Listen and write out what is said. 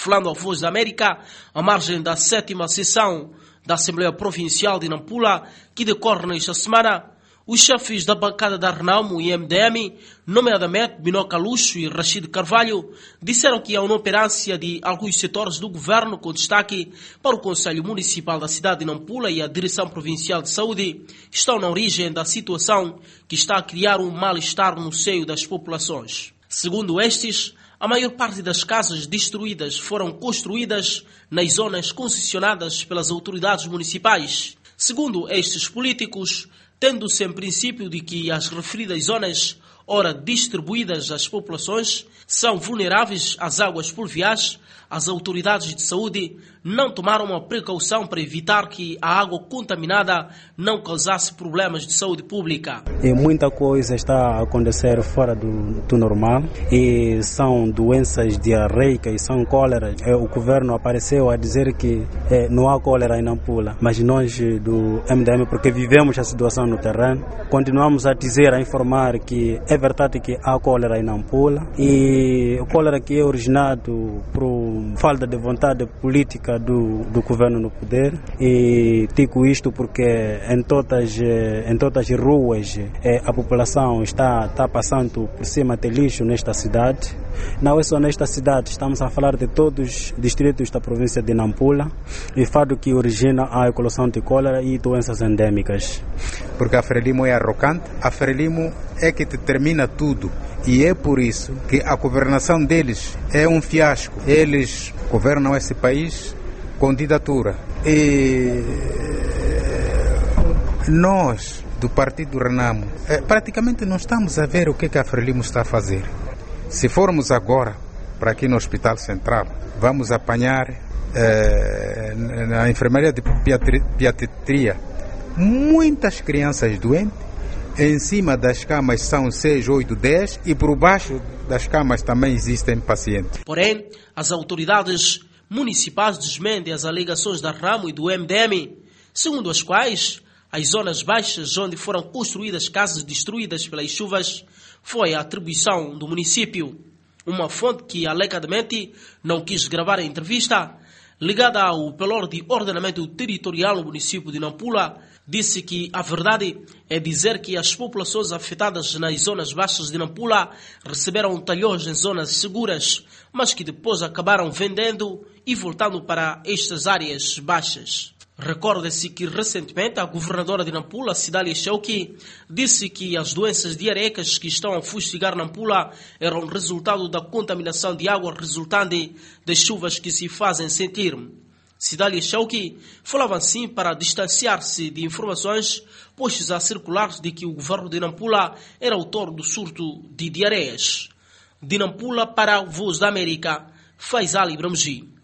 Falando ao Voz da América, à margem da 7ª sessão da Assembleia Provincial de Nampula, que decorre nesta semana, os chefes da bancada da Renamo e MDM, nomeadamente Binoca Luxo e Rachid Carvalho, disseram que a inoperância de alguns setores do governo, com destaque para o Conselho Municipal da cidade de Nampula e a Direção Provincial de Saúde, estão na origem da situação que está a criar um mal-estar no seio das populações. Segundo estes, a maior parte das casas destruídas foram construídas nas zonas concessionadas pelas autoridades municipais. Segundo estes políticos, tendo-se em princípio de que as referidas zonas, ora distribuídas às populações, são vulneráveis às águas pluviais, as autoridades de saúde não tomaram a precaução para evitar que a água contaminada não causasse problemas de saúde pública. E muita coisa está a acontecer fora do normal e são doenças diarreicas, são cólera. O governo apareceu a dizer que não há cólera em Nampula, mas nós do MDM, porque vivemos a situação no terreno, continuamos a dizer, a informar que é verdade que há cólera em Nampula e a cólera que é originado por falta de vontade política do governo no poder. E digo isto porque em todas as ruas a população está passando por cima de lixo nesta cidade. Não é só nesta cidade, estamos a falar de todos os distritos da província de Nampula, e fato que origina a eclosão de cólera e doenças endêmicas. Porque a Frelimo é arrogante, a Frelimo é que determina tudo. E é por isso que a governação deles é um fiasco. Eles governam esse país com ditadura. E nós, do Partido Renamo, praticamente não estamos a ver o que a Frelimo está a fazer. Se formos agora para aqui no Hospital Central, vamos apanhar na enfermaria de pediatria muitas crianças doentes. Em cima das camas são 6, 8, 10 e por baixo das camas também existem pacientes. Porém, as autoridades municipais desmentem as alegações da Renamo e do MDM, segundo as quais as zonas baixas onde foram construídas casas destruídas pelas chuvas foi a atribuição do município. Uma fonte que alegadamente não quis gravar a entrevista, ligada ao Pelor de Ordenamento Territorial no município de Nampula, disse que a verdade é dizer que as populações afetadas nas zonas baixas de Nampula receberam talhões em zonas seguras, mas que depois acabaram vendendo e voltando para estas áreas baixas. Recorda-se que recentemente a governadora de Nampula, Cidália Chauki, disse que as doenças diarreicas que estão a fustigar Nampula eram resultado da contaminação de água resultante das chuvas que se fazem sentir. Cidália Chauki falava assim para distanciar-se de informações postas a circular de que o governo de Nampula era autor do surto de diarreias. De Nampula para o Voz da América, Faisal Ibramuji.